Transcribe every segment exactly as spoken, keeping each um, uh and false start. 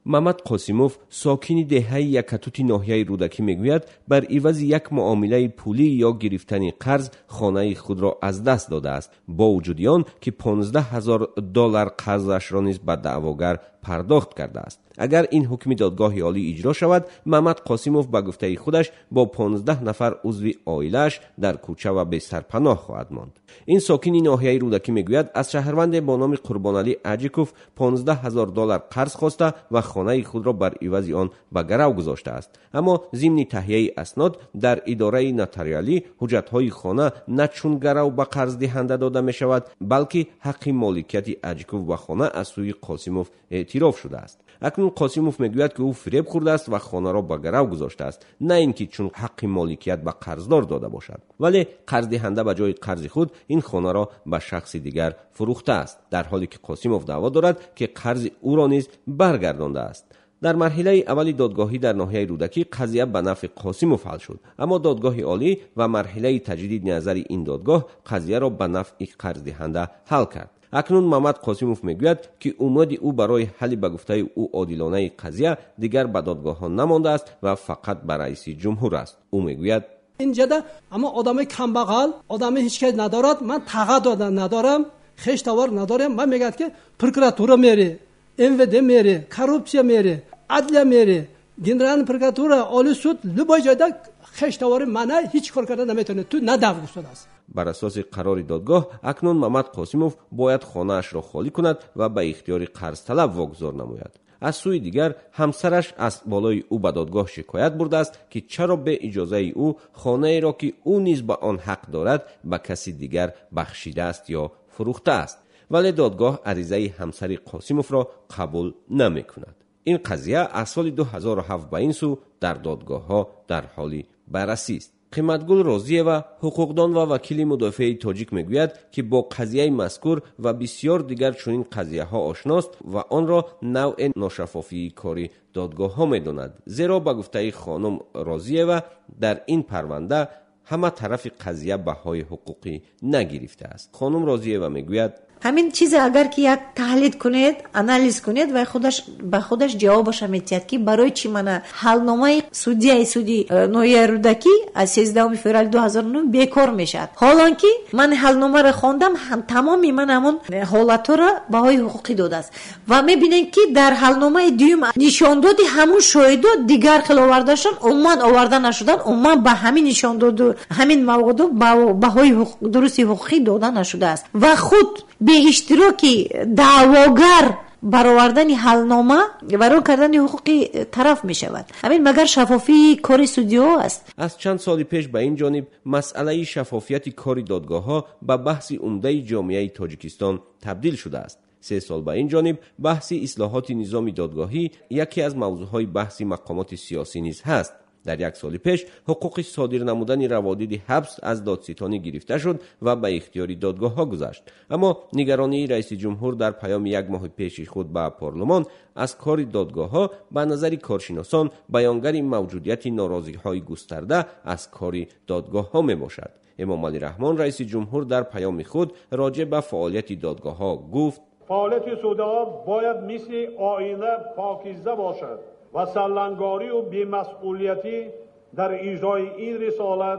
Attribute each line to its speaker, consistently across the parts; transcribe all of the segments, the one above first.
Speaker 1: محمد قاسیموف ساکن دهه یکتوت ناحیه رودکی میگوید بر عوض یک معامله پولی یا گرفتن قرض خانه خود را از دست داده است، با وجود آن که پانزده هزار دلار قرضش را نیز به دعواگر پرداخت کرده است. اگر این حکم دادگاه عالی اجرا شود، محمد قاسیموف به گفته خودش با پانزده نفر عضو عائله‌اش در کوچه و بی سرپناه خواهد ماند. این ساکن ناحیه رودکی میگوید از شهروند با نام قربانعلی اجیکوف پانزده هزار دلار قرض خواسته و خانه خود را بر عوض آن به گرو گذاشته است. اما ضمن تهیه اسناد در اداره نotariالی حجت‌های خانه نه چون گرو به قرض دهنده داده می شود، بلکه حق مالکیت اجیکوف به خانه از سوی قاسیموف اعتراف شده است. اکنون قاسیموف میگوید که او فریب خورده است و خانه را به گرو گذاشته است، نه اینکه چون حق مالکیت به قرضدار داده باشد. ولی قرض دهنده به جای قرض خود این خانه را به شخص دیگر فروخته است، در حالی که قاسیموف دعوا دارد که قرض او را نیز برگردانده است. در مرحله اولی دادگاهی در ناحیه رودکی قضیه به نفع قاسیموف حل شد، اما دادگاه عالی و مرحله تجدید نظر این دادگاه قضیه را به نفع قرض دهنده حل کرد. اکنون محمد قاسیموف میگوید که امید او برای حل به گفته او عادلانه قضیه دیگر به دادگاه ها نمانده است و فقط به رئیس جمهور است. او میگوید
Speaker 2: اینجا اما آدم کمبغل، آدم هیچ کس ندارد، من تقاضا ندارم، خشتاور ندارم. من میگم که پروکراتورا میره، ام و دی میره، کاروپسیا میره، عدلیه میره، گنرال پروکراتورا، عالی سود، لبای جایده خشتاور منه هیچ کار کردن نمیتونه، تو نداغ شده است.
Speaker 1: بر اساس قرار دادگاه اکنون محمد قاسیموف باید خانه اش را خالی کند و به اختیار قرض طلب واگذار نماید. از سوی دیگر همسرش از بالای او به دادگاه شکایت برده است که چرا به اجازه او خانه ای را که او نیز به آن حق دارد به کسی دیگر بخشیده است یا فروخته است، ولی دادگاه عریضه همسر قاسیموف را قبول نمی کند. این قضیه از سال دو هزار و هفت به این سو در دادگاه ها در حال بررسی است. قیمتگل رازیه حقوقدان و وکیل مدافع تاجیک میگوید که با قضیه مذکور و بسیار دیگر چنین قضیه ها آشناست و آن را نوع ناشفافی کاری دادگاه ها میداند، زیرا به گفته خانم رازیه در این پرونده همه طرف قضیه بهای حقوقی نگرفته است. خانم رازیه میگوید
Speaker 3: همین چیز اگر که یک تحلیل کنید، آنالیز کنید و خودش به خودش جوابش میتید که برای چی من حلنامه سودی سودی ناحیه رودکی از سیزدهم فوریه دو هزار و نه بیکار میشد، حالان که من حلنامه را خواندم هم تمامی من همون حالت را بهای حقوقی داده است و میبینید که در حلنامه دیوم نشان دادی همون شاهدا دیگر خلاف آوردهشون عموما آورده نشدن، عموما به همین نشان داد همین موضوع بهای حقوق درستی حقوقی داده نشده است و خود به اشتراکی دعواگر برآوردن حلنامه برای کردن حقوقی طرف می شود. همین مگر شفافی کار سودیو است.
Speaker 1: از چند سال پیش به این جانب مسئله شفافیت کار دادگاه ها به بحث عمده جامعه تاجیکستان تبدیل شده است. سه سال به این جانب بحث اصلاحات نظام دادگاهی یکی از موضوعهای بحث مقامات سیاسی نیز هست. در یک سال پیش حقوق صادر نمودن روادید حبس از دادستانی گرفته شد و به اختیار دادگاه ها گذشت، اما نگرانی رئیس جمهور در پیام یک ماه پیش خود به پارلمان از کار دادگاه ها به نظر کارشناسان بیانگر موجودیت ناراضی های گسترده از کار دادگاه ها می باشد. امام علی رحمان رئیس جمهور در پیام خود راجع به فعالیت دادگاه ها گفت
Speaker 4: فعالیت سودها باید مثل آینه پاکیزه باشد و سرلنگاری و بی‌مسئولیتی در اجرای این رسالت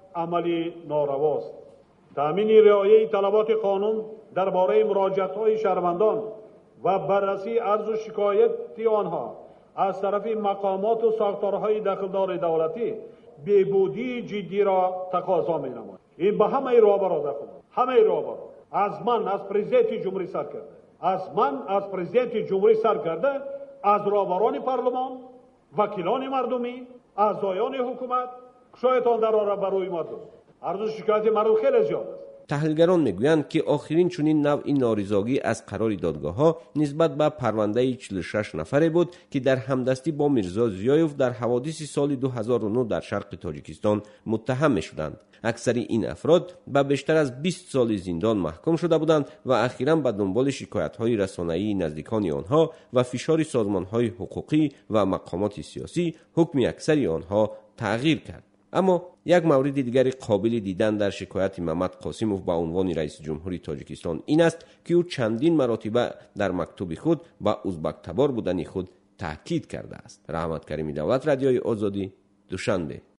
Speaker 4: عملی نارواست. تامین رعایت طلبات قانون درباره مراجعت‌های شهروندان و بررسی عرض و شکایت آنها از طرف مقامات و ساختارهای داخلدار دولتی بهبودی جدی را تقاضا می‌نماید. این به همه رهبران داخل، همه رهبران از من از پرزیدنت جمهوری سر کرده، از من از پرزیدنت جمهوری سر کرده، از رهبران پارلمان، وکیلان مردمی، اعضایان حکومت، شایدان در را برای مردم. عرض شکایت مردم خیلی زیاد است.
Speaker 1: تحلیلگران میگویند که آخرین چنین نوع نارضایتی از قرار دادگاه ها نسبت به پرونده چهل و شش نفره بود که در همدستی با میرزا زیایوف در حوادث سال دو هزار و نه در شرق تاجیکستان متهم میشدند. اکثر این افراد به بیشتر از بیست سال زندان محکوم شده بودند و اخیراً به دنبال شکایت‌های رسانه‌ای نزدیکان آنها و فشار سازمان‌های حقوقی و مقامات سیاسی حکم اکثر آنها تغییر کرد. اما یک مورد دیگر قابل دیدن در شکایت محمد قاسیموف به عنوان رئیس جمهوری تاجیکستان این است که او چندین مرتبه در مکتوب خود با ازبک تبار بودن خود تاکید کرده است. رحمت کریمی، دولت رادیوی آزادی، دوشنبه.